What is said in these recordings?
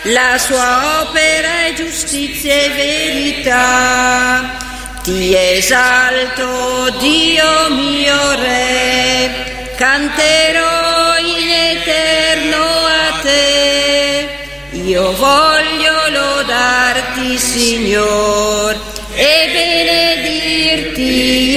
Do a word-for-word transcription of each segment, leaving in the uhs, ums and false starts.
la sua opera è giustizia e verità. Ti esalto, Dio mio Re, canterò in eterno a te. Io voglio lodarti, Signor, e benedirti,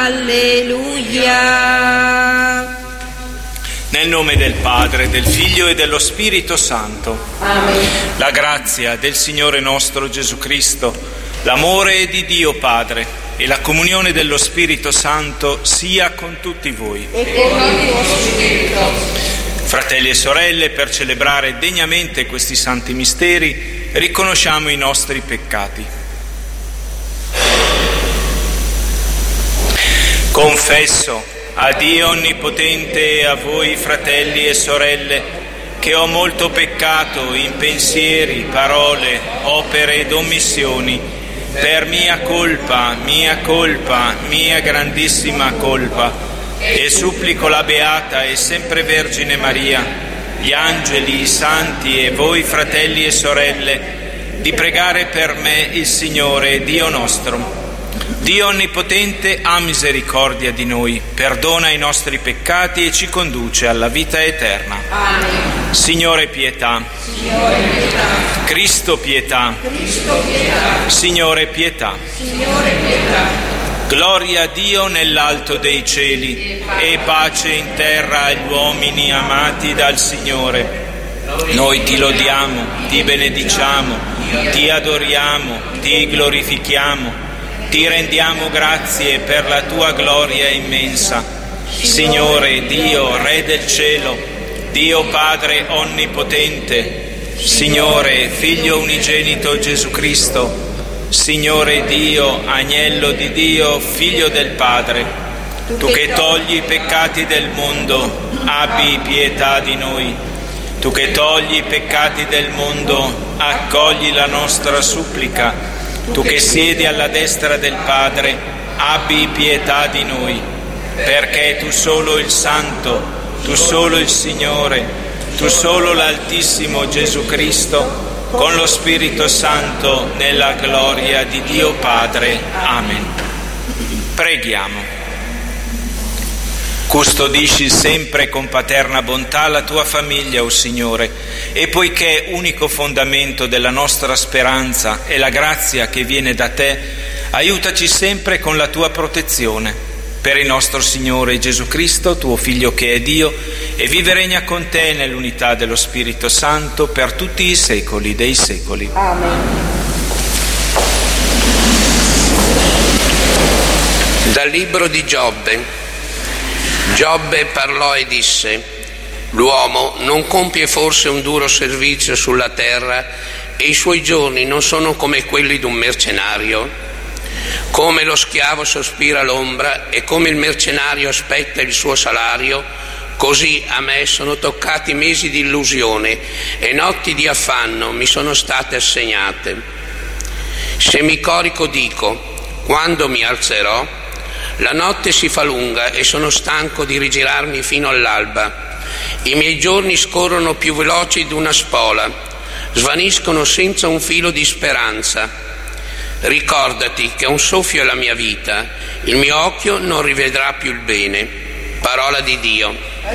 alleluia. Nel nome del Padre, del Figlio e dello Spirito Santo. Amen. La grazia del Signore nostro Gesù Cristo, l'amore di Dio Padre e la comunione dello Spirito Santo sia con tutti voi. E con il tuo spirito. Fratelli e sorelle, per celebrare degnamente questi santi misteri, riconosciamo i nostri peccati. Confesso a Dio Onnipotente e a voi, fratelli e sorelle, che ho molto peccato in pensieri, parole, opere ed omissioni, per mia colpa, mia colpa, mia grandissima colpa, e supplico la Beata e sempre Vergine Maria, gli angeli, i santi e voi, fratelli e sorelle, di pregare per me il Signore Dio nostro. Dio Onnipotente ha misericordia di noi, perdona i nostri peccati e ci conduce alla vita eterna. Amen. Signore pietà. Signore pietà. Cristo pietà. Cristo pietà. Signore pietà. Signore pietà. Gloria a Dio nell'alto dei cieli e pace in terra agli uomini amati dal Signore. Noi ti lodiamo, ti benediciamo, ti adoriamo, ti glorifichiamo. Ti rendiamo grazie per la tua gloria immensa. Signore Dio, Re del cielo, Dio Padre onnipotente, Signore Figlio unigenito Gesù Cristo, Signore Dio, Agnello di Dio, Figlio del Padre, tu che togli i peccati del mondo, abbi pietà di noi. Tu che togli i peccati del mondo, accogli la nostra supplica. Tu che siedi alla destra del Padre, abbi pietà di noi, perché tu solo il Santo, tu solo il Signore, tu solo l'Altissimo Gesù Cristo, con lo Spirito Santo, nella gloria di Dio Padre. Amen. Preghiamo. Custodisci sempre con paterna bontà la tua famiglia, o Signore, e poiché unico fondamento della nostra speranza è la grazia che viene da te, aiutaci sempre con la tua protezione. Per il nostro Signore Gesù Cristo, tuo Figlio che è Dio, e vive e regna con te nell'unità dello Spirito Santo per tutti i secoli dei secoli. Amen. Dal libro di Giobbe. Giobbe parlò e disse: l'uomo non compie forse un duro servizio sulla terra e i suoi giorni non sono come quelli di un mercenario? Come lo schiavo sospira l'ombra e come il mercenario aspetta il suo salario, così a me sono toccati mesi di illusione e notti di affanno mi sono state assegnate. Se mi corico dico: quando mi alzerò? La notte si fa lunga e sono stanco di rigirarmi fino all'alba. I miei giorni scorrono più veloci di una spola, svaniscono senza un filo di speranza. Ricordati che un soffio è la mia vita, il mio occhio non rivedrà più il bene. Parola di Dio.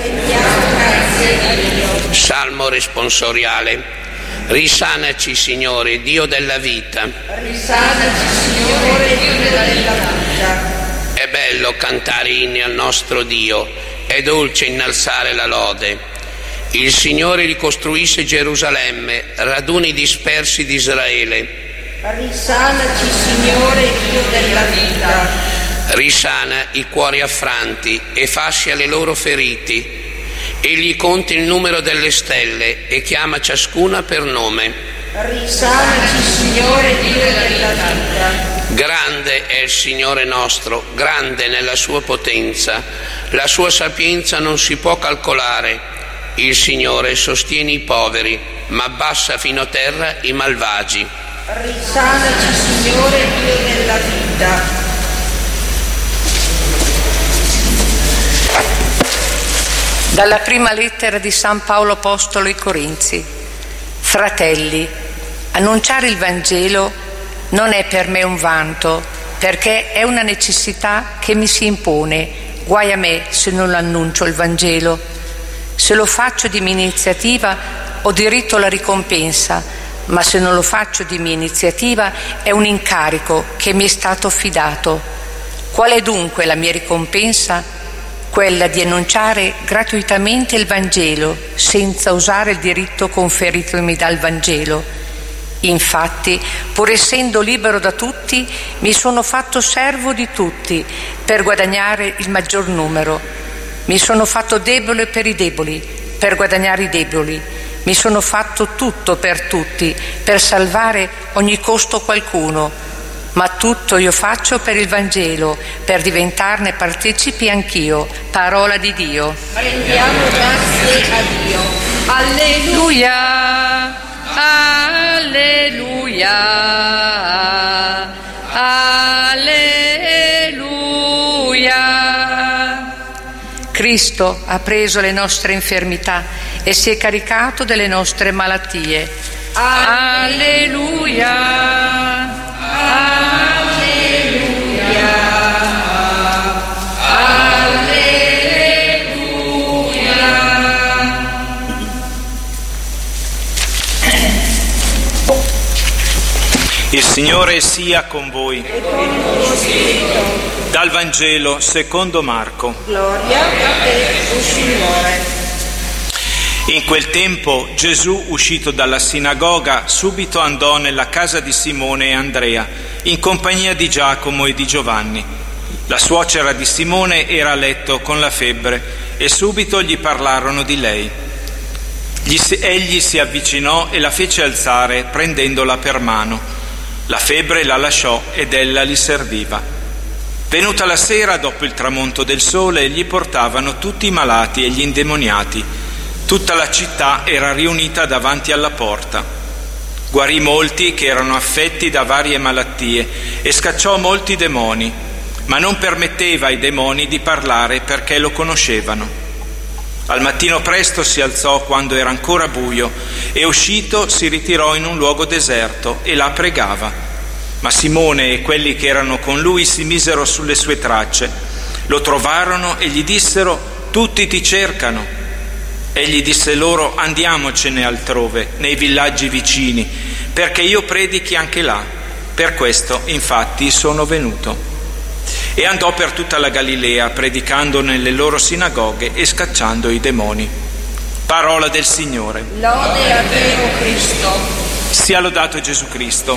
Salmo responsoriale. Risanaci, Signore, Dio della vita. Risanaci, Signore, Dio della vita. È bello cantare inni al nostro Dio, è dolce innalzare la lode. Il Signore ricostruisce Gerusalemme, raduni i dispersi di Israele. Risanaci, Signore, Dio della vita. Risana i cuori affranti e fascia le loro feriti. Egli conta il numero delle stelle e chiama ciascuna per nome. Risanaci, Signore, Dio della vita. Grande è il Signore nostro, grande nella sua potenza, la sua sapienza non si può calcolare. Il Signore sostiene i poveri, ma abbassa fino a terra i malvagi. Risanaci, Signore, Dio della vita. Dalla prima lettera di San Paolo Apostolo ai Corinzi. Fratelli, annunciare il Vangelo non è per me un vanto, perché è una necessità che mi si impone. Guai a me se non annuncio il Vangelo. Se lo faccio di mia iniziativa ho diritto alla ricompensa, ma se non lo faccio di mia iniziativa è un incarico che mi è stato affidato. Qual è dunque la mia ricompensa? Quella di annunciare gratuitamente il Vangelo, senza usare il diritto conferitomi dal Vangelo. Infatti, pur essendo libero da tutti, mi sono fatto servo di tutti per guadagnare il maggior numero. Mi sono fatto debole per i deboli, per guadagnare i deboli. Mi sono fatto tutto per tutti, per salvare ogni costo qualcuno. Ma tutto io faccio per il Vangelo, per diventarne partecipi anch'io. Parola di Dio. Rendiamo grazie a Dio. Alleluia, alleluia, alleluia. Cristo ha preso le nostre infermità e si è caricato delle nostre malattie. Alleluia. Alleluia, alleluia. Il Signore sia con voi. E con il tuo spirito. Dal Vangelo secondo Marco. Gloria a te, o Signore. In quel tempo Gesù, uscito dalla sinagoga, subito andò nella casa di Simone e Andrea, in compagnia di Giacomo e di Giovanni. La suocera di Simone era a letto con la febbre e subito gli parlarono di lei. Gli, egli si avvicinò e la fece alzare, prendendola per mano. La febbre la lasciò ed ella li serviva. Venuta la sera, dopo il tramonto del sole, gli portavano tutti i malati e gli indemoniati. Tutta la città era riunita davanti alla porta. Guarì molti che erano affetti da varie malattie e scacciò molti demoni, ma non permetteva ai demoni di parlare perché lo conoscevano. Al mattino presto si alzò quando era ancora buio e uscito si ritirò in un luogo deserto e là pregava. Ma Simone e quelli che erano con lui si misero sulle sue tracce, lo trovarono e gli dissero: tutti ti cercano. Egli disse loro: andiamocene altrove, nei villaggi vicini, perché io predichi anche là. Per questo, infatti, sono venuto. E andò per tutta la Galilea, predicando nelle loro sinagoghe e scacciando i demoni. Parola del Signore. Lode a te, o Cristo. Sia lodato Gesù Cristo.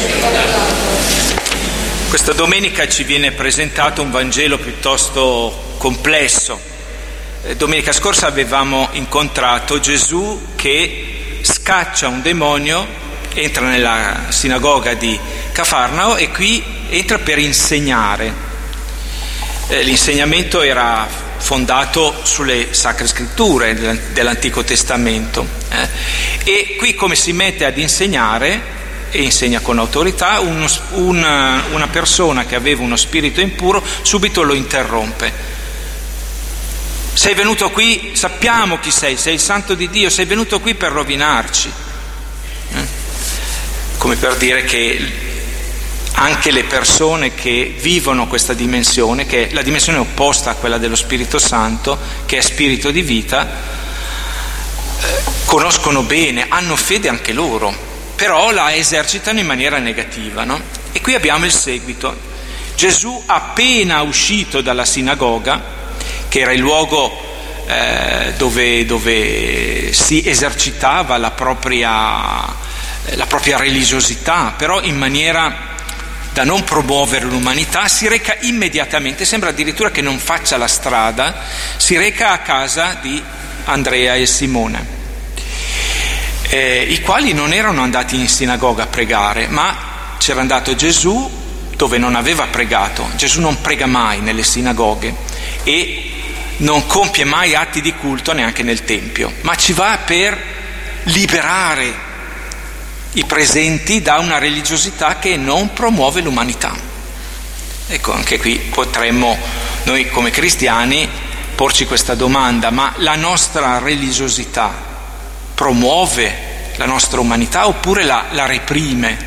Questa domenica ci viene presentato un Vangelo piuttosto complesso. Domenica scorsa avevamo incontrato Gesù che scaccia un demonio, entra nella sinagoga di Cafarnao e qui entra per insegnare. L'insegnamento era fondato sulle sacre scritture dell'Antico Testamento e qui come si mette ad insegnare, e insegna con autorità, uno, una, una persona che aveva uno spirito impuro subito lo interrompe. Sei venuto qui, sappiamo chi sei, sei il santo di Dio, sei venuto qui per rovinarci. Eh? Come per dire che anche le persone che vivono questa dimensione, che è la dimensione opposta a quella dello Spirito Santo, che è spirito di vita, eh, conoscono bene, hanno fede anche loro, però la esercitano in maniera negativa, no? E qui abbiamo il seguito. Gesù, appena uscito dalla sinagoga, che era il luogo eh, dove, dove si esercitava la propria, la propria religiosità, però in maniera da non promuovere l'umanità, si reca immediatamente, sembra addirittura che non faccia la strada, si reca a casa di Andrea e Simone, eh, i quali non erano andati in sinagoga a pregare, ma c'era andato Gesù dove non aveva pregato. Gesù non prega mai nelle sinagoghe e non compie mai atti di culto neanche nel Tempio, ma ci va per liberare i presenti da una religiosità che non promuove l'umanità. Ecco, anche qui potremmo noi come cristiani porci questa domanda: ma la nostra religiosità promuove la nostra umanità oppure la, la reprime.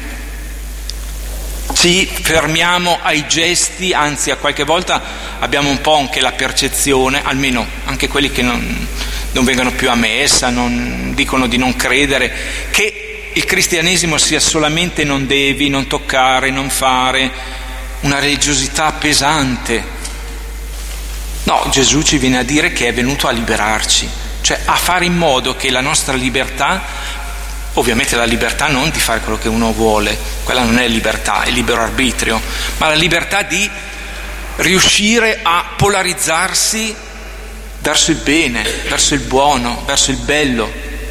Ci fermiamo ai gesti, anzi a qualche volta abbiamo un po' anche la percezione, almeno anche quelli che non, non vengono più a messa, non, dicono di non credere, che il cristianesimo sia solamente non devi, non toccare, non fare, una religiosità pesante. No, Gesù ci viene a dire che è venuto a liberarci, cioè a fare in modo che la nostra libertà, ovviamente la libertà non di fare quello che uno vuole, quella non è libertà, è libero arbitrio, ma la libertà di riuscire a polarizzarsi verso il bene, verso il buono, verso il bello.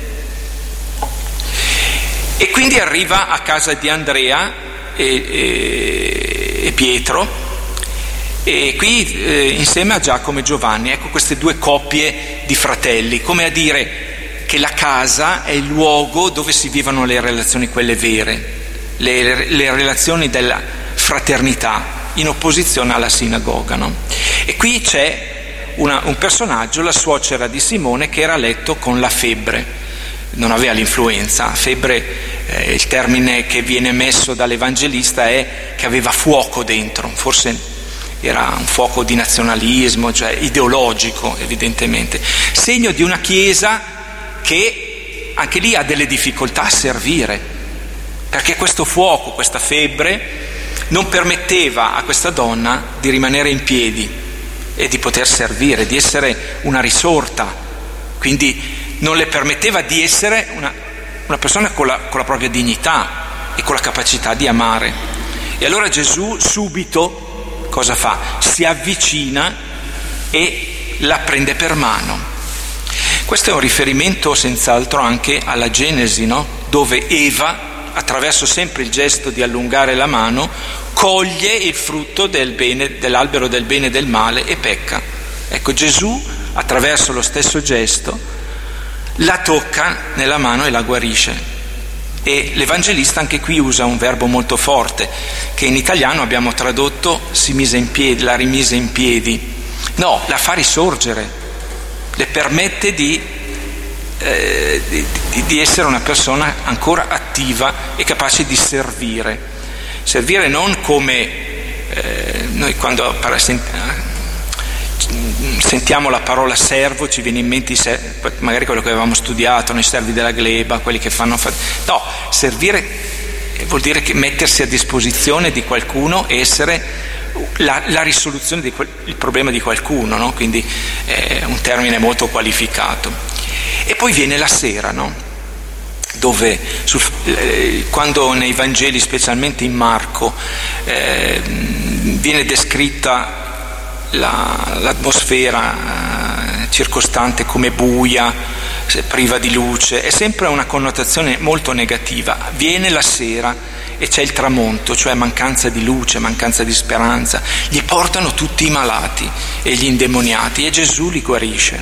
E quindi arriva a casa di Andrea e, e, e Pietro, e qui eh, insieme a Giacomo e Giovanni, ecco queste due coppie di fratelli, come a dire che la casa è il luogo dove si vivono le relazioni, quelle vere, le, le relazioni della fraternità, in opposizione alla sinagoga, no? E qui c'è una, un personaggio, la suocera di Simone, che era a letto con la febbre, non aveva l'influenza. Febbre, eh, il termine che viene messo dall'Evangelista è che aveva fuoco dentro, forse era un fuoco di nazionalismo, cioè ideologico evidentemente, segno di una chiesa che anche lì ha delle difficoltà a servire, perché questo fuoco, questa febbre non permetteva a questa donna di rimanere in piedi e di poter servire, di essere una risorta, quindi non le permetteva di essere una, una persona con la, con la propria dignità e con la capacità di amare. E allora Gesù subito cosa fa? Si avvicina e la prende per mano. Questo è un riferimento senz'altro anche alla Genesi, no? Dove Eva, attraverso sempre il gesto di allungare la mano, coglie il frutto del bene, dell'albero del bene e del male e pecca. Ecco, Gesù, attraverso lo stesso gesto, la tocca nella mano e la guarisce. E l'Evangelista anche qui usa un verbo molto forte, che in italiano abbiamo tradotto si mise in piedi, la rimise in piedi. No, la fa risorgere, le permette di, eh, di, di essere una persona ancora attiva e capace di servire. Servire non come eh, noi quando sentiamo la parola servo ci viene in mente magari quello che avevamo studiato, noi servi della gleba, quelli che fanno... No, servire vuol dire che mettersi a disposizione di qualcuno e essere... La, la risoluzione del problema di qualcuno, no? Quindi è un termine molto qualificato. E poi viene la sera, no? Dove sul, eh, quando nei Vangeli, specialmente in Marco, eh, viene descritta la, l'atmosfera eh, circostante come buia, priva di luce, è sempre una connotazione molto negativa. Viene la sera e c'è il tramonto, cioè mancanza di luce, mancanza di speranza. Gli portano tutti i malati e gli indemoniati e Gesù li guarisce.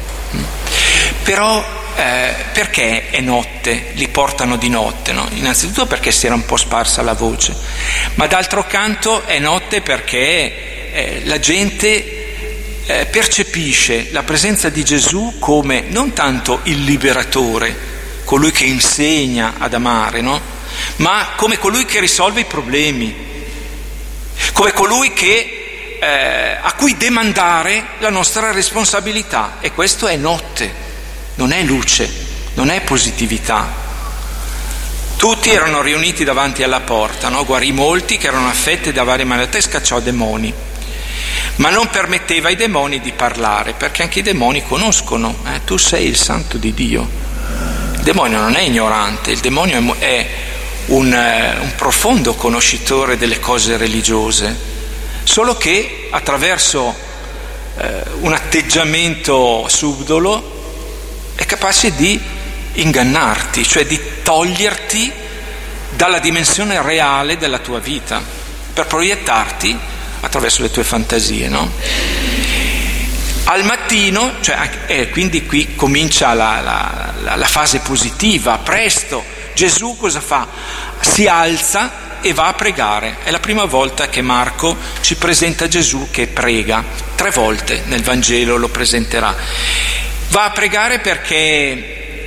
Però eh, perché è notte? Li portano di notte, no? Innanzitutto perché si era un po' sparsa la voce, ma d'altro canto è notte perché eh, la gente eh, percepisce la presenza di Gesù come non tanto il liberatore, colui che insegna ad amare, no? Ma come colui che risolve i problemi, come colui che, eh, a cui demandare la nostra responsabilità. E questo è notte, non è luce, non è positività. Tutti erano riuniti davanti alla porta, no? Guarì molti che erano affetti da varie malattie e scacciò demoni, ma non permetteva ai demoni di parlare, perché anche i demoni conoscono, eh? Tu sei il santo di Dio. Il demonio non è ignorante, il demonio è Un, un profondo conoscitore delle cose religiose, solo che attraverso eh, un atteggiamento subdolo è capace di ingannarti, cioè di toglierti dalla dimensione reale della tua vita per proiettarti attraverso le tue fantasie, no? Al mattino, cioè, eh, quindi qui comincia la, la, la, la fase positiva, presto. Gesù cosa fa? Si alza e va a pregare. È la prima volta che Marco ci presenta Gesù che prega. Tre volte nel Vangelo lo presenterà. Va a pregare perché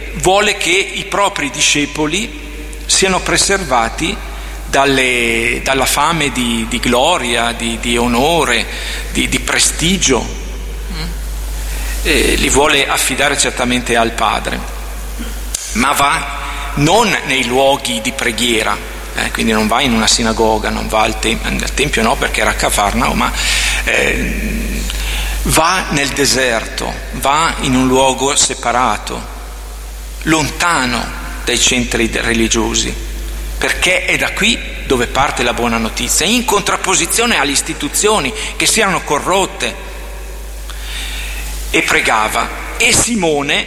vuole che i propri discepoli siano preservati dalle, dalla fame di, di gloria, di, di onore, di, di prestigio. E li vuole affidare certamente al Padre, ma va non nei luoghi di preghiera, eh, quindi non va in una sinagoga, non va al, tem- al Tempio, no, perché era a Cafarnao, ma eh, va nel deserto, va in un luogo separato, lontano dai centri religiosi, perché è da qui dove parte la buona notizia, in contrapposizione alle istituzioni che si erano corrotte. E pregava. E Simone,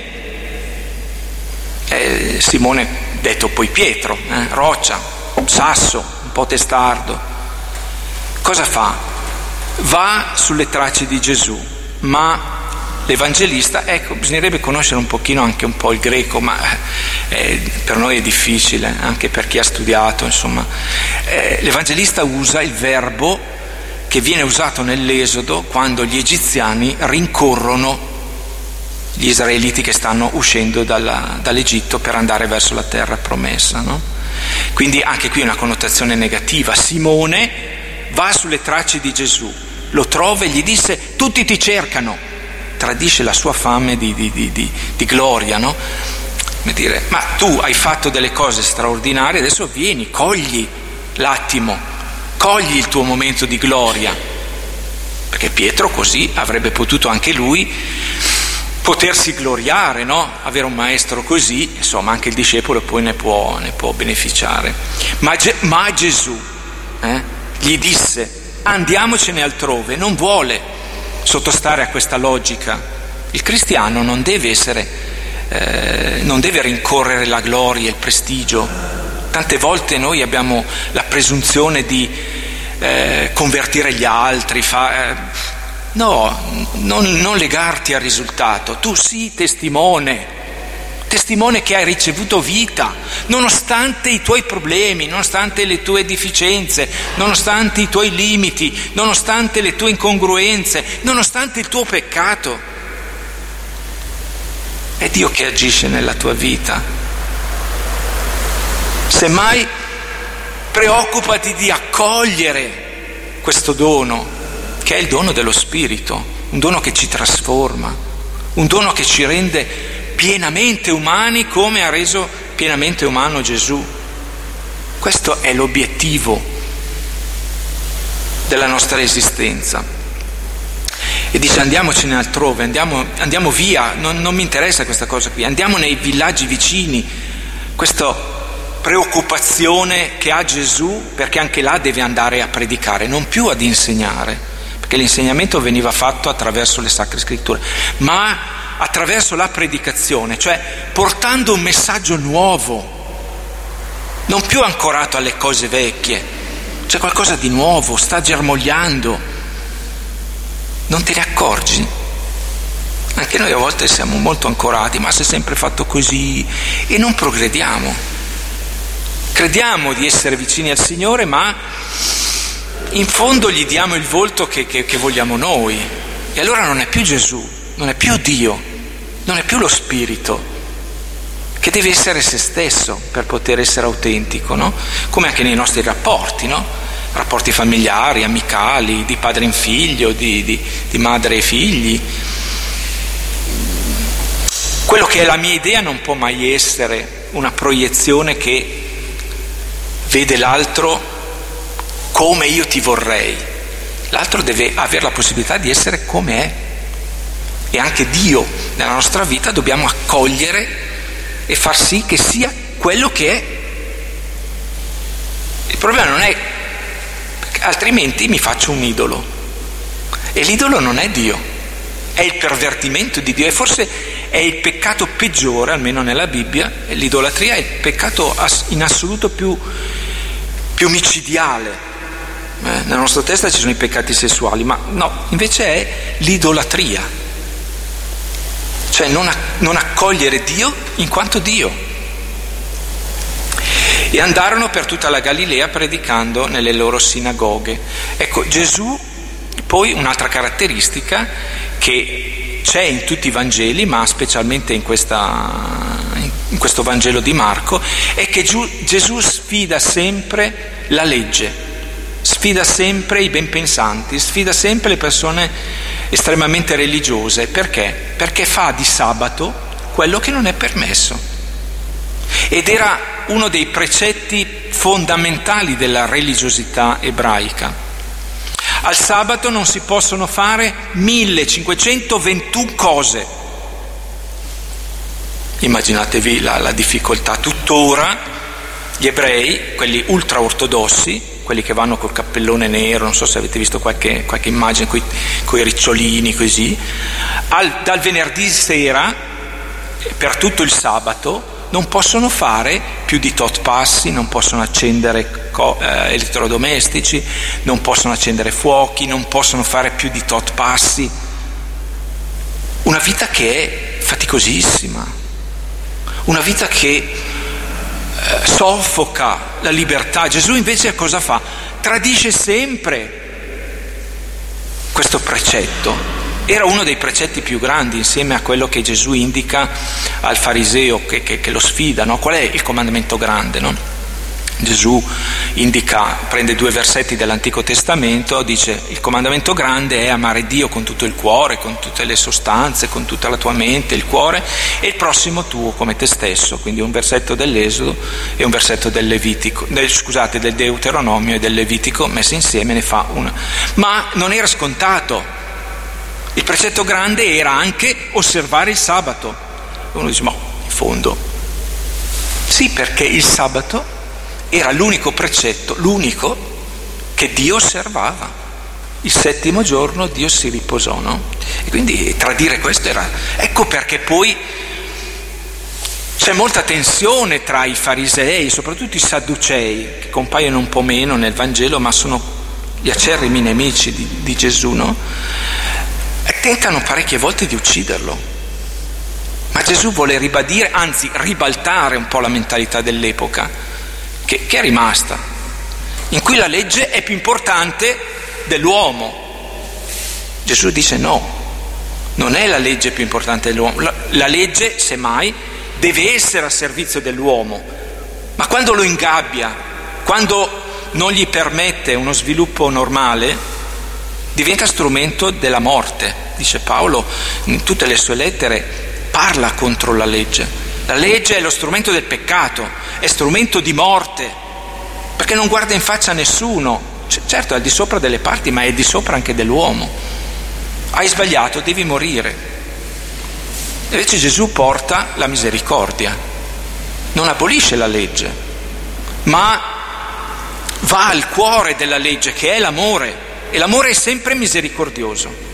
eh, Simone detto poi Pietro, eh, roccia, sasso, un po' testardo, cosa fa? Va sulle tracce di Gesù, ma l'Evangelista, ecco, bisognerebbe conoscere un pochino anche un po' il greco, ma eh, per noi è difficile, anche per chi ha studiato, insomma. Eh, L'Evangelista usa il verbo che viene usato nell'Esodo quando gli egiziani rincorrono gli israeliti che stanno uscendo dalla, dall'Egitto per andare verso la terra promessa, no? Quindi anche qui una connotazione negativa. Simone va sulle tracce di Gesù, lo trova e gli disse: tutti ti cercano. Tradisce la sua fame di, di, di, di, di gloria, no? Come dire, ma tu hai fatto delle cose straordinarie, adesso vieni, cogli l'attimo, cogli il tuo momento di gloria, perché Pietro così avrebbe potuto anche lui potersi gloriare, no? Avere un maestro così, insomma anche il discepolo poi ne può, ne può beneficiare. Ma, ma Gesù eh, gli disse: andiamocene altrove. Non vuole sottostare a questa logica. Il cristiano non deve essere, eh, non deve rincorrere la gloria, il prestigio. Tante volte noi abbiamo la presunzione di eh, convertire gli altri, fa, eh, no, non, non legarti al risultato, tu sii testimone, testimone che hai ricevuto vita, nonostante i tuoi problemi, nonostante le tue deficienze, nonostante i tuoi limiti, nonostante le tue incongruenze, nonostante il tuo peccato. È Dio che agisce nella tua vita. Semmai preoccupati di accogliere questo dono, che è il dono dello Spirito, un dono che ci trasforma, un dono che ci rende pienamente umani come ha reso pienamente umano Gesù. Questo è l'obiettivo della nostra esistenza. E dice: andiamocene altrove, andiamo, andiamo via, non, non mi interessa questa cosa qui, andiamo nei villaggi vicini. Questo preoccupazione che ha Gesù, perché anche là deve andare a predicare, non più ad insegnare, perché l'insegnamento veniva fatto attraverso le Sacre Scritture, ma attraverso la predicazione, cioè portando un messaggio nuovo, non più ancorato alle cose vecchie. C'è qualcosa di nuovo, sta germogliando, non te ne accorgi? Anche noi a volte siamo molto ancorati, ma si è sempre fatto così, e non progrediamo. Crediamo di essere vicini al Signore, ma in fondo gli diamo il volto che, che, che vogliamo noi. E allora non è più Gesù, non è più Dio, non è più lo Spirito, che deve essere se stesso per poter essere autentico, no? Come anche nei nostri rapporti, no? Rapporti familiari, amicali, di padre in figlio, di, di, di madre e figli. Quello che è la mia idea non può mai essere una proiezione che vede l'altro come io ti vorrei. L'altro deve avere la possibilità di essere come è, e anche Dio nella nostra vita dobbiamo accogliere e far sì che sia quello che è. Il problema non è, perché altrimenti mi faccio un idolo, e l'idolo non è Dio, è il pervertimento di Dio, e forse è il peccato peggiore, almeno nella Bibbia. L'idolatria è il peccato in assoluto più più micidiale. Eh, nella nostra testa ci sono i peccati sessuali, ma no, invece è l'idolatria, cioè non, non accogliere Dio in quanto Dio. E andarono per tutta la Galilea predicando nelle loro sinagoghe. Ecco, Gesù, poi un'altra caratteristica che c'è in tutti i Vangeli, ma specialmente in questa, in in questo Vangelo di Marco, è che Gesù sfida sempre la legge, sfida sempre i ben pensanti, sfida sempre le persone estremamente religiose. Perché? Perché fa di sabato quello che non è permesso. Ed era uno dei precetti fondamentali della religiosità ebraica. Al sabato non si possono fare millecinquecentoventuno cose. Immaginatevi la, la difficoltà. Tuttora gli ebrei, quelli ultra ortodossi, quelli che vanno col cappellone nero, non so se avete visto qualche, qualche immagine con i ricciolini così, al, dal venerdì sera per tutto il sabato non possono fare più di tot passi, non possono accendere co- eh, elettrodomestici, non possono accendere fuochi, non possono fare più di tot passi. Una vita che è faticosissima, una vita che eh, soffoca la libertà. Gesù invece cosa fa? Tradisce sempre questo precetto. Era uno dei precetti più grandi, insieme a quello che Gesù indica al fariseo che, che, che lo sfida, no? Qual è il comandamento grande, no? Gesù indica, prende due versetti dell'Antico Testamento, dice: il comandamento grande è amare Dio con tutto il cuore, con tutte le sostanze, con tutta la tua mente, il cuore, e il prossimo tuo come te stesso. Quindi un versetto dell'Esodo e un versetto del Levitico, del, scusate, del Deuteronomio e del Levitico messi insieme ne fa una. Ma non era scontato. Il precetto grande era anche osservare il sabato. Uno dice: ma in fondo sì, perché il sabato era l'unico precetto, l'unico che Dio osservava. Il settimo giorno Dio si riposò, no? E quindi tradire questo era... Ecco perché poi c'è molta tensione tra i farisei, soprattutto i sadducei, che compaiono un po' meno nel Vangelo, ma sono gli acerrimi nemici di, di Gesù, no? E tentano parecchie volte di ucciderlo. Ma Gesù vuole ribadire, anzi ribaltare un po' la mentalità dell'epoca, Che, che è rimasta, in cui la legge è più importante dell'uomo. Gesù dice no, non è la legge più importante dell'uomo, la, la legge semmai deve essere a servizio dell'uomo, ma quando lo ingabbia, quando non gli permette uno sviluppo normale, diventa strumento della morte. Dice Paolo in tutte le sue lettere, parla contro la legge. La legge è lo strumento del peccato, è strumento di morte, perché non guarda in faccia a nessuno. C- certo è al di sopra delle parti, ma è al di sopra anche dell'uomo. Hai sbagliato, devi morire. Invece Gesù porta la misericordia, non abolisce la legge, ma va al cuore della legge, che è l'amore, e l'amore è sempre misericordioso.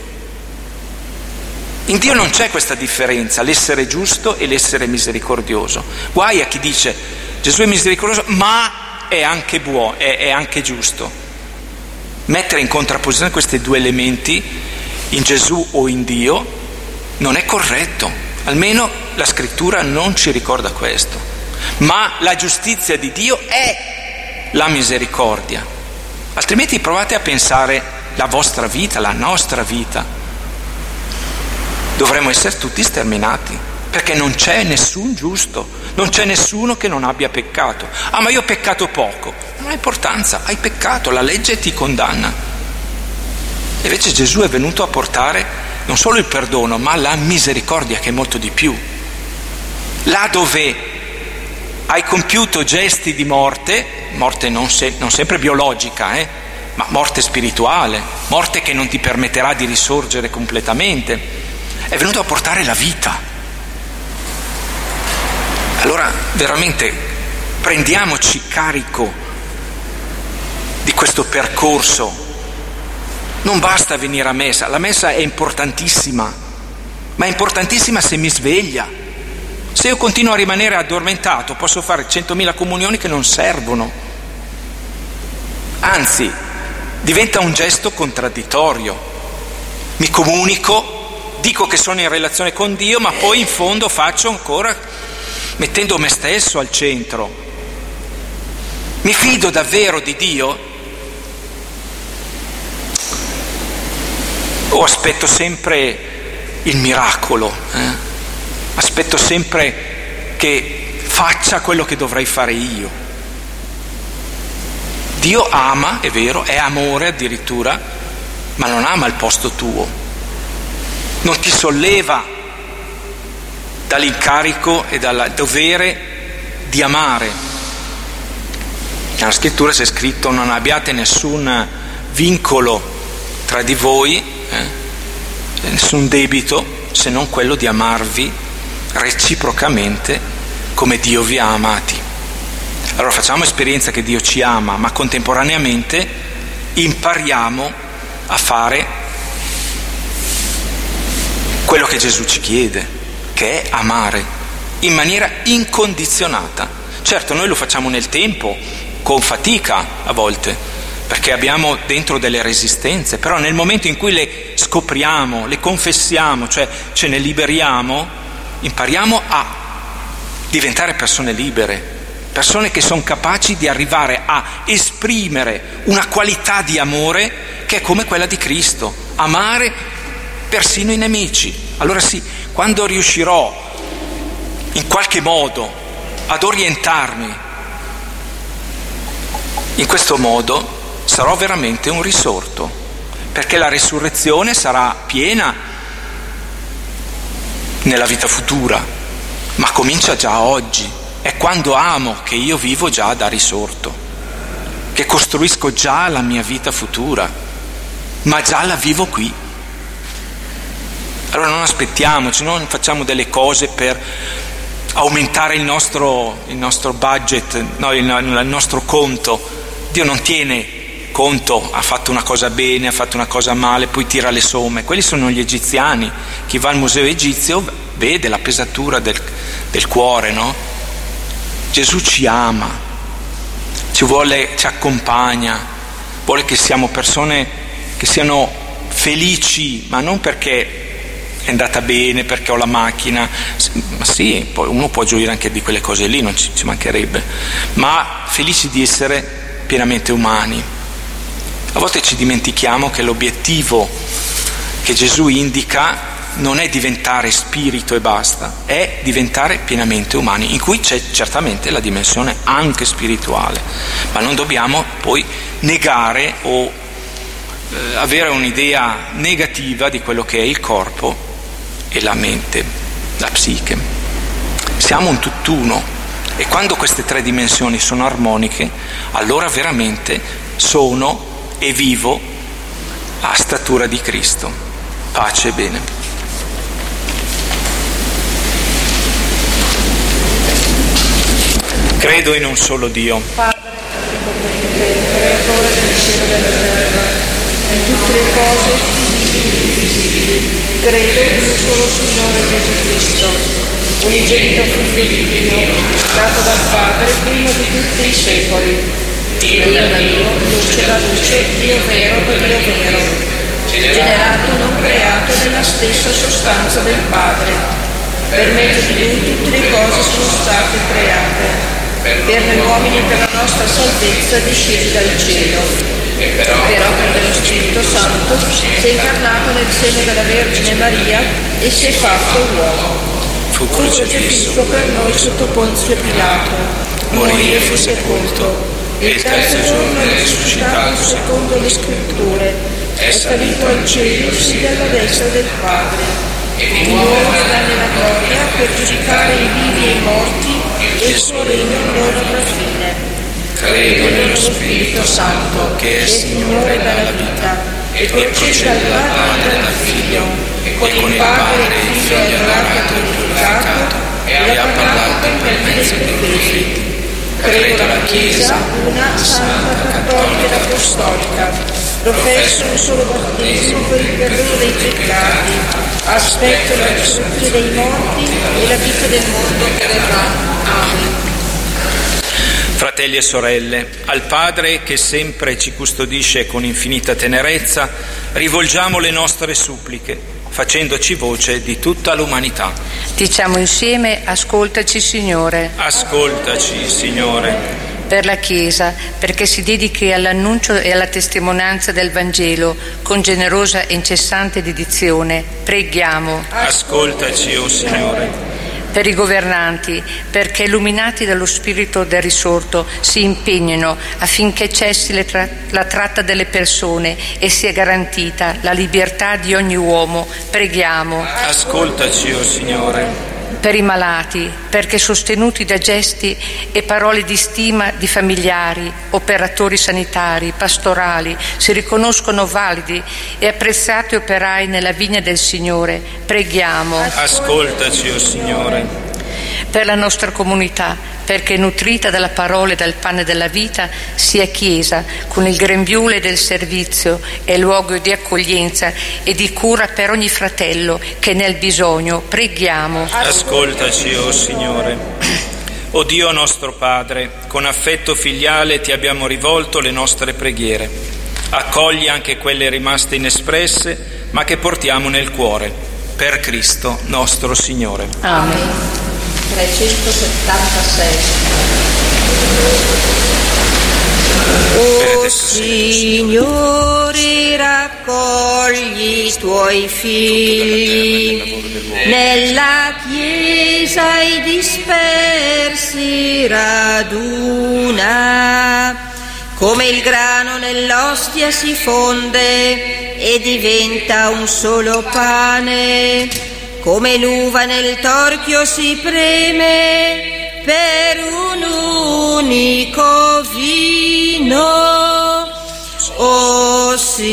In Dio non c'è questa differenza, l'essere giusto e l'essere misericordioso. Guai a chi dice Gesù è misericordioso ma è anche buono, è, è anche giusto. Mettere in contrapposizione questi due elementi, in Gesù o in Dio, non è corretto. Almeno la scrittura non ci ricorda questo. Ma la giustizia di Dio è la misericordia. Altrimenti provate a pensare la vostra vita, la nostra vita. Dovremmo essere tutti sterminati, perché non c'è nessun giusto, non c'è nessuno che non abbia peccato. Ah, ma io ho peccato poco. Non ha importanza, hai peccato, la legge ti condanna. Invece Gesù è venuto a portare non solo il perdono, ma la misericordia, che è molto di più. Là dove hai compiuto gesti di morte, morte non, se, non sempre biologica, eh, ma morte spirituale, morte che non ti permetterà di risorgere completamente, è venuto a portare la vita. Allora veramente prendiamoci carico di questo percorso. Non basta venire a messa, la messa è importantissima, ma è importantissima se mi sveglia. Se io continuo a rimanere addormentato posso fare centomila comunioni che non servono, anzi diventa un gesto contraddittorio. Mi comunico, dico che sono in relazione con Dio, ma poi in fondo faccio ancora mettendo me stesso al centro. Mi fido davvero di Dio? O aspetto sempre il miracolo? Eh? Aspetto sempre che faccia quello che dovrei fare io. Dio ama, è vero, è amore addirittura, ma non ama al posto tuo, non ti solleva dall'incarico e dal dovere di amare. Nella scrittura c'è scritto: non abbiate nessun vincolo tra di voi, eh, nessun debito, se non quello di amarvi reciprocamente come Dio vi ha amati. Allora facciamo esperienza che Dio ci ama, ma contemporaneamente impariamo a fare quello che Gesù ci chiede, che è amare in maniera incondizionata. Certo, noi lo facciamo nel tempo, con fatica a volte, perché abbiamo dentro delle resistenze, però nel momento in cui le scopriamo, le confessiamo, cioè ce ne liberiamo, impariamo a diventare persone libere, persone che sono capaci di arrivare a esprimere una qualità di amore che è come quella di Cristo, amare persino i nemici. Allora sì, quando riuscirò in qualche modo ad orientarmi in questo modo, sarò veramente un risorto, perché la risurrezione sarà piena nella vita futura, ma comincia già oggi. È quando amo che io vivo già da risorto, che costruisco già la mia vita futura, ma già la vivo qui. Allora non aspettiamoci, non facciamo delle cose per aumentare il nostro, il nostro budget, no, il, il nostro conto. Dio non tiene conto, ha fatto una cosa bene, ha fatto una cosa male, poi tira le somme. Quelli sono gli egiziani. Chi va al museo egizio vede la pesatura del, del cuore, no? Gesù ci ama, ci vuole, ci accompagna, vuole che siamo persone che siano felici, ma non perché è andata bene, perché ho la macchina, ma sì, poi uno può gioire anche di quelle cose lì, non ci, ci mancherebbe, ma felici di essere pienamente umani. A volte ci dimentichiamo che l'obiettivo che Gesù indica non è diventare spirito e basta, è diventare pienamente umani, in cui c'è certamente la dimensione anche spirituale, ma non dobbiamo poi negare o eh, avere un'idea negativa di quello che è il corpo e la mente, la psiche. Siamo un tutt'uno, e quando queste tre dimensioni sono armoniche, allora veramente sono e vivo a statura di Cristo. Pace e bene. Credo in un solo Dio, Padre, creatore del cielo e della terra, di tutte le cose visibili. Credo in un solo Signore Gesù Cristo, unigenito Figlio di Dio, dato dal Padre prima di tutti i secoli. Dio da Dio, luce da luce, Dio vero da Dio vero, generato non creato nella stessa sostanza del Padre. Per mezzo di Lui tutte le cose sono state create. Per noi uomini e per la nostra salvezza discesi dal cielo, e però per dello Spirito Santo si è incarnato nel seno della Vergine Maria e si è fatto uomo. Fu crocifisso per noi sotto Ponzio Pilato, morì e fu sepolto, e il terzo giorno è risuscitato secondo le Scritture, è salito al cielo, siede alla destra del Padre, e di nuovo verrà nella gloria per giudicare i vivi e i morti, e il suo regno non avrà fine. Credo nello Spirito Santo, che è Signore della vita, e procede dal Padre e dal Figlio, e con il Padre e il Figlio è adorato e glorificato, e ha parlato per mezzo dei profeti. Credo la Chiesa, una, santa, cattolica ed apostolica. Professo un solo battesimo per il perdono dei peccati. Aspetto la risurrezione dei morti e la vita del mondo che verrà. Amen. Fratelli e sorelle, al Padre che sempre ci custodisce con infinita tenerezza, rivolgiamo le nostre suppliche, facendoci voce di tutta l'umanità. Diciamo insieme: ascoltaci, Signore. Ascoltaci, Signore. Per la Chiesa, perché si dedichi all'annuncio e alla testimonianza del Vangelo con generosa e incessante dedizione, preghiamo. Ascoltaci, o Signore. per i governanti, perché illuminati dallo Spirito del risorto si impegnino affinché cessi le tra- la tratta delle persone e sia garantita la libertà di ogni uomo. Preghiamo. Ascoltaci, o Signore. Per i malati, perché sostenuti da gesti e parole di stima di familiari, operatori sanitari, pastorali, si riconoscono validi e apprezzati operai nella vigna del Signore. Preghiamo. Ascoltaci, o Signore. Per la nostra comunità, perché nutrita dalla parola e dal pane della vita sia Chiesa con il grembiule del servizio e luogo di accoglienza e di cura per ogni fratello che è nel bisogno. Preghiamo. Ascoltaci, o Signore. O Dio nostro Padre, con affetto filiale ti abbiamo rivolto le nostre preghiere. Accogli anche quelle rimaste inespresse, ma che portiamo nel cuore. Per Cristo nostro Signore. Amen. trecentosettantasei. O Signore, raccogli i tuoi figli nella Chiesa e dispersi raduna. Come il grano nell'ostia si fonde e diventa un solo pane, come l'uva nel torchio si preme per un unico vino. O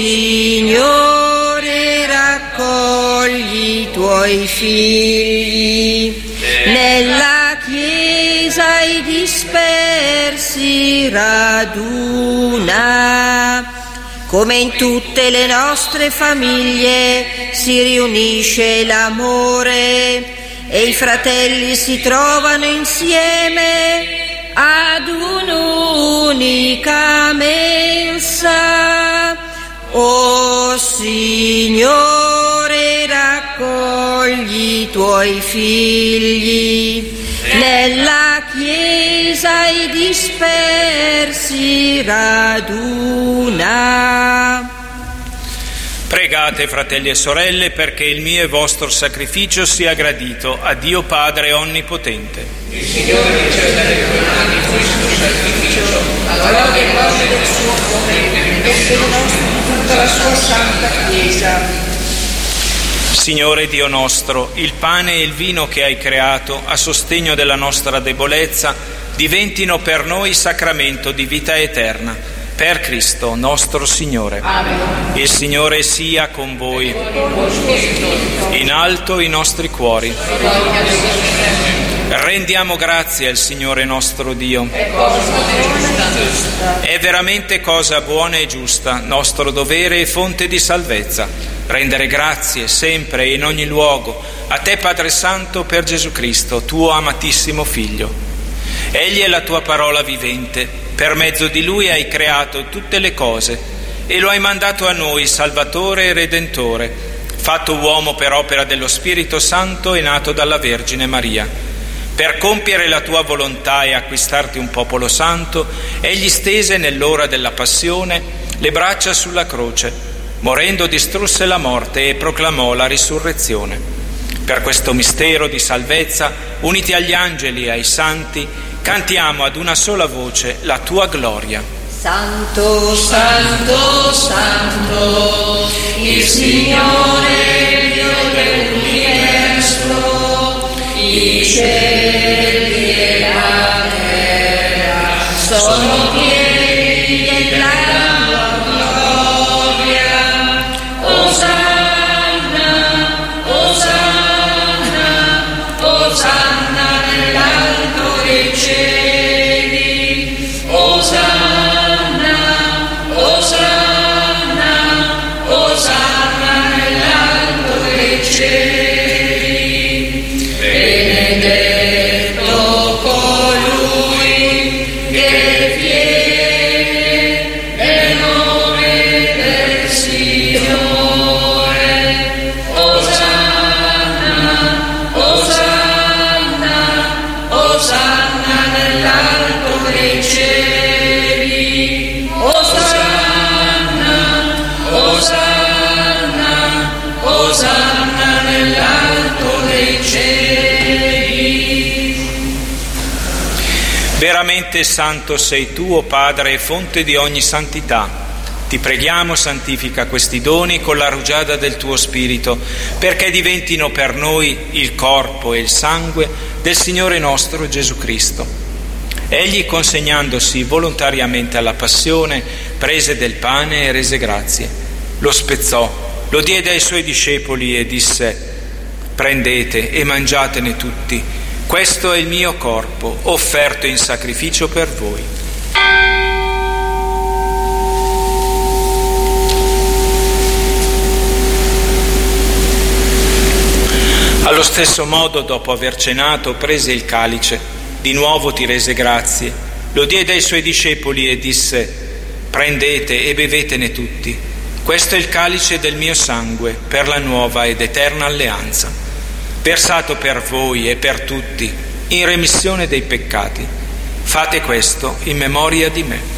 Signore, raccogli i tuoi figli nella Chiesa e dispersi raduna. Come in tutte le nostre famiglie si riunisce l'amore e i fratelli si trovano insieme ad un'unica mensa. O Signore, raccogli i tuoi figli nella Chiesa e dispersi raduna. Pregate, fratelli e sorelle, perché il mio e vostro sacrificio sia gradito a Dio Padre Onnipotente. Il Signore riceva dalle tue mani questo sacrificio, alla lode e gloria del suo nome, e per il nostro di tutta la sua santa Chiesa. Signore Dio nostro, il pane e il vino che hai creato a sostegno della nostra debolezza diventino per noi sacramento di vita eterna. Per Cristo nostro Signore. Amen. Il Signore sia con voi. In alto i nostri cuori. Rendiamo grazie al Signore nostro Dio. È veramente cosa buona e giusta, nostro dovere e fonte di salvezza, rendere grazie sempre e in ogni luogo a te, Padre Santo, per Gesù Cristo, tuo amatissimo Figlio. Egli è la tua parola vivente, per mezzo di Lui hai creato tutte le cose e lo hai mandato a noi, Salvatore e Redentore, fatto uomo per opera dello Spirito Santo e nato dalla Vergine Maria. Per compiere la tua volontà e acquistarti un popolo santo, egli stese nell'ora della passione le braccia sulla croce, morendo distrusse la morte e proclamò la risurrezione. Per questo mistero di salvezza, uniti agli angeli e ai santi, cantiamo ad una sola voce la tua gloria. Santo, santo, santo, il Signore Dio dell'universo, i cieli e la terra sono pieni della tua gloria. Osanna, Osanna, Osanna nell'alto dei cieli. Osanna, Osanna, Osanna nell'alto dei cieli. Benedetto colui che viene Veramente santo sei tu, o Padre, e fonte di ogni santità. Ti preghiamo, santifica questi doni con la rugiada del tuo Spirito, perché diventino per noi il corpo e il sangue del Signore nostro Gesù Cristo. Egli, consegnandosi volontariamente alla passione, prese del pane e rese grazie. Lo spezzò, lo diede ai suoi discepoli e disse: prendete e mangiatene tutti, questo è il mio corpo, offerto in sacrificio per voi. Allo stesso modo, dopo aver cenato, prese il calice, di nuovo ti rese grazie, lo diede ai suoi discepoli e disse: prendete e bevetene tutti, questo è il calice del mio sangue per la nuova ed eterna alleanza, versato per voi e per tutti in remissione dei peccati. Fate questo in memoria di me.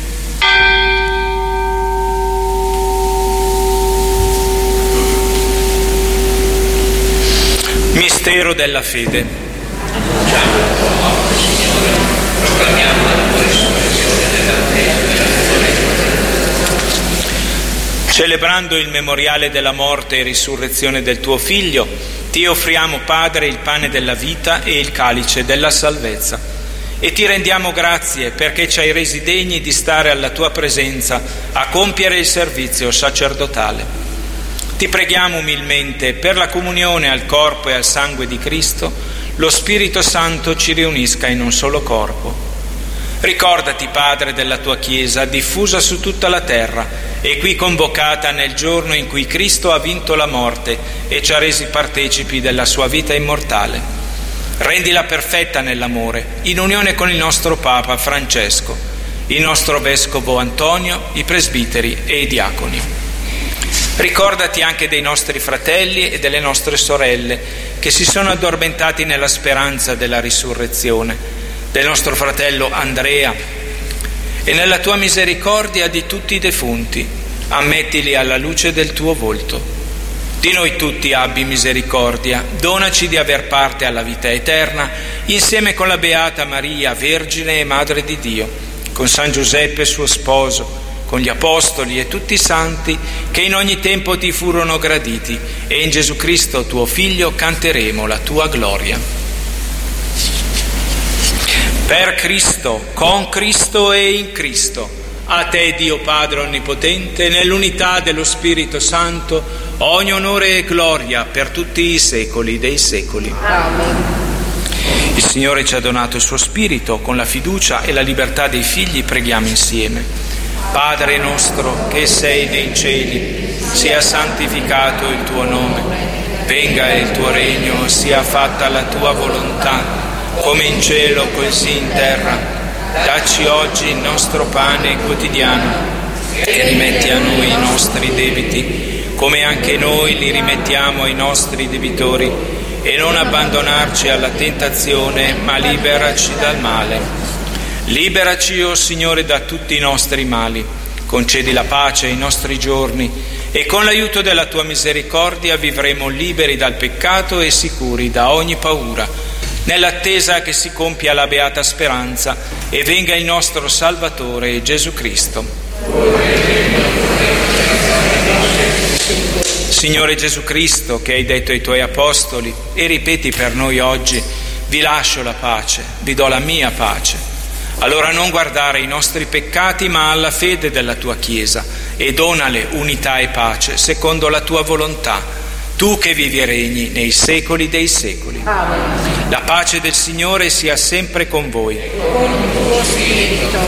Mistero della fede. Celebrando il memoriale della morte e risurrezione del tuo Figlio, ti offriamo, Padre, il pane della vita e il calice della salvezza, e ti rendiamo grazie perché ci hai resi degni di stare alla tua presenza a compiere il servizio sacerdotale. Ti preghiamo umilmente per la comunione al corpo e al sangue di Cristo, lo Spirito Santo ci riunisca in un solo corpo. Ricordati, Padre, della tua Chiesa diffusa su tutta la terra e qui convocata nel giorno in cui Cristo ha vinto la morte e ci ha resi partecipi della sua vita immortale. Rendila perfetta nell'amore, in unione con il nostro Papa Francesco, il nostro Vescovo Antonio, i presbiteri e i diaconi. Ricordati anche dei nostri fratelli e delle nostre sorelle che si sono addormentati nella speranza della risurrezione, del nostro fratello Andrea, e nella tua misericordia di tutti i defunti, ammettili alla luce del tuo volto. Di noi tutti abbi misericordia, donaci di aver parte alla vita eterna, insieme con la Beata Maria, Vergine e Madre di Dio, con San Giuseppe suo sposo, con gli Apostoli e tutti i santi che in ogni tempo ti furono graditi, e in Gesù Cristo tuo Figlio canteremo la tua gloria. Per Cristo, con Cristo e in Cristo, a te Dio Padre Onnipotente, nell'unità dello Spirito Santo, ogni onore e gloria per tutti i secoli dei secoli. Amen. Il Signore ci ha donato il suo Spirito, con la fiducia e la libertà dei figli preghiamo insieme. Padre nostro che sei nei cieli, sia santificato il tuo nome, venga il tuo regno, sia fatta la tua volontà, come in cielo così in terra. Dacci oggi il nostro pane quotidiano e rimetti a noi i nostri debiti, come anche noi li rimettiamo ai nostri debitori, e non abbandonarci alla tentazione, ma liberaci dal male. Liberaci, o Signore, da tutti i nostri mali, concedi la pace ai nostri giorni e con l'aiuto della tua misericordia vivremo liberi dal peccato e sicuri da ogni paura, nell'attesa che si compia la beata speranza e venga il nostro Salvatore Gesù Cristo. Signore Gesù Cristo, che hai detto ai tuoi Apostoli e ripeti per noi oggi: vi lascio la pace, vi do la mia pace. Allora non guardare i nostri peccati, ma alla fede della tua Chiesa, e donale unità e pace secondo la tua volontà, tu che vivi e regni nei secoli dei secoli. Amen. La pace del Signore sia sempre con voi. Con il tuo Spirito.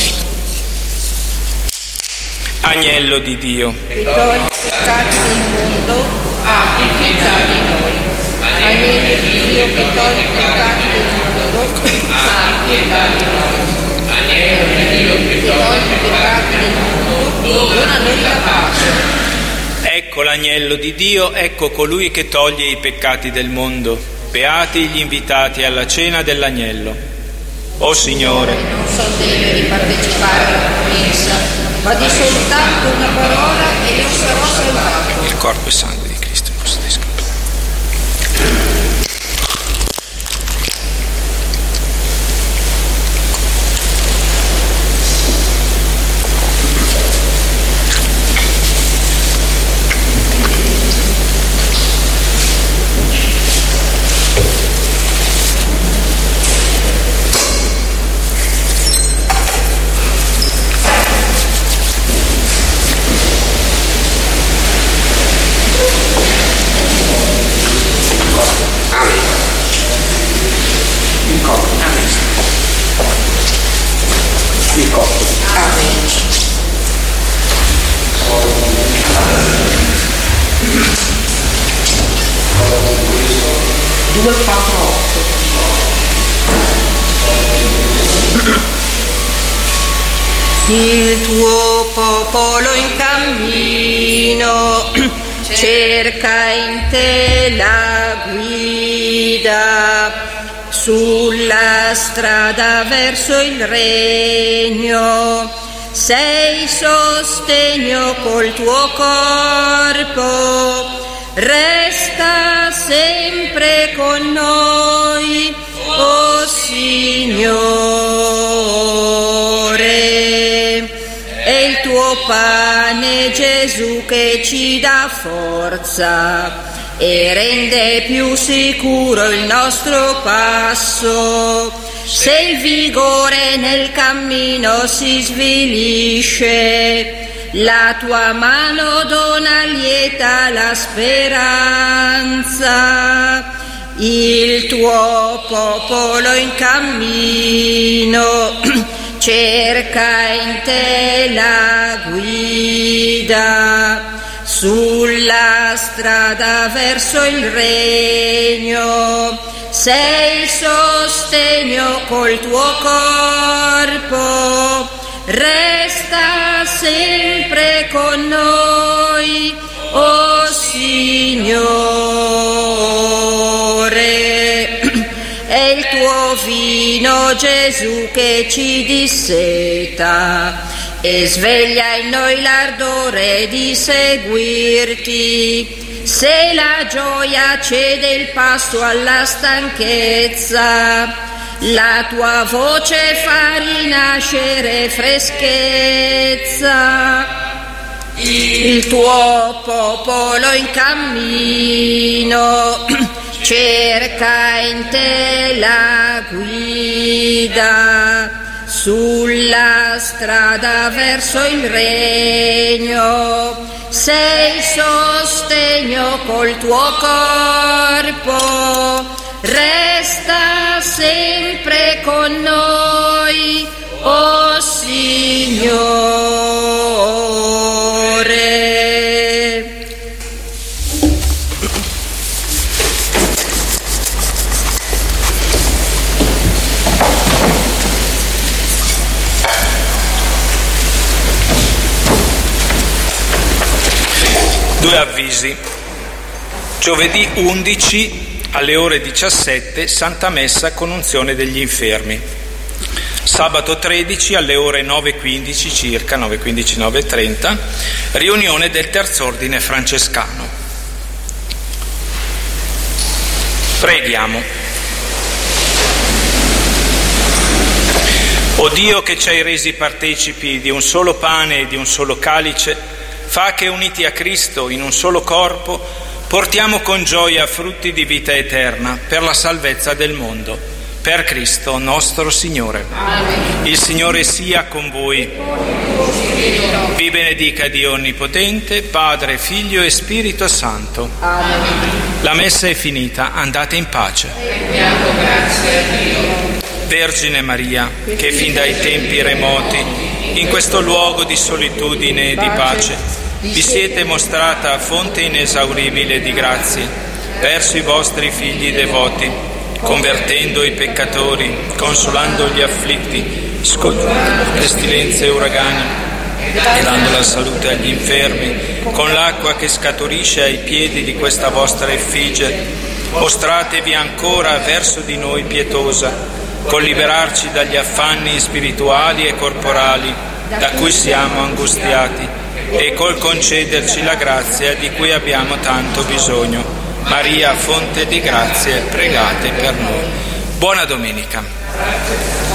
Agnello di Dio, Che togli i peccati del mondo, abbi pietà di noi. Agnello di Dio, che togli i peccati del mondo, abbi pietà di noi. Agnello di Dio, che togli i peccati del mondo, dona a noi la pace. ecco l'agnello di Dio, ecco colui che toglie i peccati del mondo. Beati gli invitati alla cena dell'agnello. O Signore, non sono degno di partecipare alla messa, ma di soltanto una parola e io sarò salvato. il corpo e sangue di Cristo non si scappa. il corpo. Amen. due quattro otto. Il tuo popolo in cammino cerca in te la guida sulla strada verso il regno. Sei sostegno col tuo corpo, resta sempre con noi, o Signore. È il tuo pane, Gesù, che ci dà forza e rende più sicuro il nostro passo. Se il vigore nel cammino si svilisce, la tua mano dona lieta la speranza. Il tuo popolo in cammino cerca in te la guida sulla strada verso il regno. Sei sostegno col tuo corpo, resta sempre con noi, o Signore. È il tuo vino, Gesù, che ci disseta e sveglia in noi l'ardore di seguirti. Se la gioia cede il passo alla stanchezza, la tua voce fa rinascere freschezza. Il tuo popolo in cammino cerca in te la guida sulla strada verso il regno. Sei sostegno col tuo corpo, resta sempre con noi, o Signore. Due avvisi. Giovedì undici alle ore diciassette Santa Messa con unzione degli infermi. Sabato tredici alle ore nove e quindici circa, nove e quindici nove e trenta, riunione del Terz'Ordine Francescano. Preghiamo. O Dio, che ci hai resi partecipi di un solo pane e di un solo calice, fa che uniti a Cristo in un solo corpo portiamo con gioia frutti di vita eterna per la salvezza del mondo. Per Cristo nostro Signore. Amen. Il Signore sia con voi. Vi benedica Dio Onnipotente, Padre, Figlio e Spirito Santo. Amen. La messa è finita, andate in pace. Rendiamo grazie a Dio. Vergine Maria, che fin dai tempi remoti, in questo luogo di solitudine e di pace, vi siete mostrata fonte inesauribile di grazie verso i vostri figli devoti, convertendo i peccatori, consolando gli afflitti, scongiurando pestilenze e uragani e dando la salute agli infermi, con l'acqua che scaturisce ai piedi di questa vostra effigie. Mostratevi ancora verso di noi pietosa, col liberarci dagli affanni spirituali e corporali da cui siamo angustiati e col concederci la grazia di cui abbiamo tanto bisogno. Maria, fonte di grazie, pregate per noi. Buona domenica.